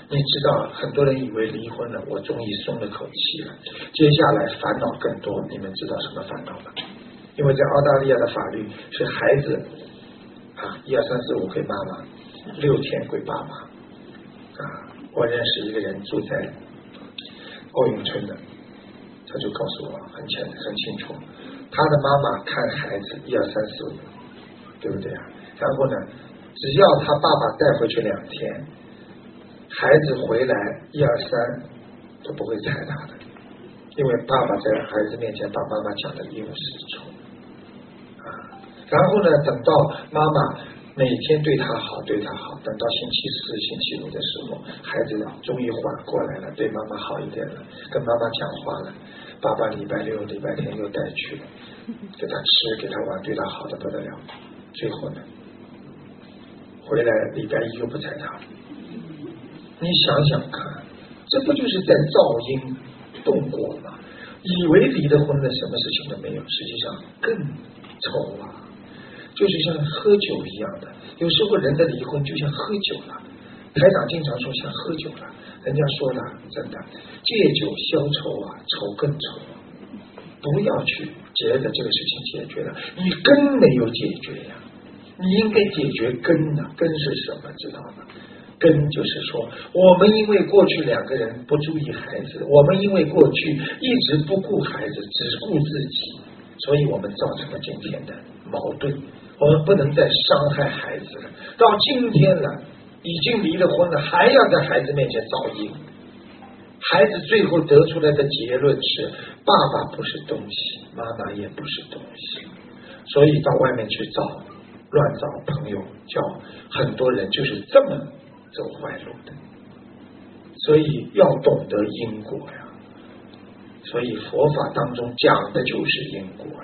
你知道很多人以为离婚了，我终于松了口气了，接下来烦恼更多。你们知道什么烦恼吗？因为在澳大利亚的法律是孩子1、2、3、4、5归妈妈，6天归爸爸。我认识一个人住在欧永村的，他就告诉我很清楚，他的妈妈看孩子1、2、3、4、5，对不对啊？然后呢，只要他爸爸带回去2天，孩子回来1、2、3都不会睬他的，因为爸爸在孩子面前把妈妈讲得一无是处。然后呢，等到妈妈每天对他好，等到星期4、星期5的时候，孩子终于缓过来了，对妈妈好一点了，跟妈妈讲话了，爸爸礼拜6、礼拜天又带去了，给他吃，给他玩，对他好的不得了。最后呢，回来礼拜1又不睬他。你想想看，这不就是在噪因动果吗？以为离了婚了，什么事情都没有，实际上更丑啊！就是像喝酒一样的，有时候人的离婚就像喝酒了。台长经常说像喝酒了，人家说了，真的借酒消愁愁更愁。不要去觉得这个事情解决了，你根没有解决呀，你应该解决根呢。根是什么？知道吗？根就是说，我们因为过去2个人不注意孩子，我们因为过去一直不顾孩子，只顾自己，所以我们造成了今天的矛盾。我们不能再伤害孩子了，到今天了，已经离了婚了，还要在孩子面前噪音。孩子最后得出来的结论是，爸爸不是东西，妈妈也不是东西，所以到外面去乱找朋友，叫很多人就是这么走坏路的。所以要懂得因果呀，所以佛法当中讲的就是因果。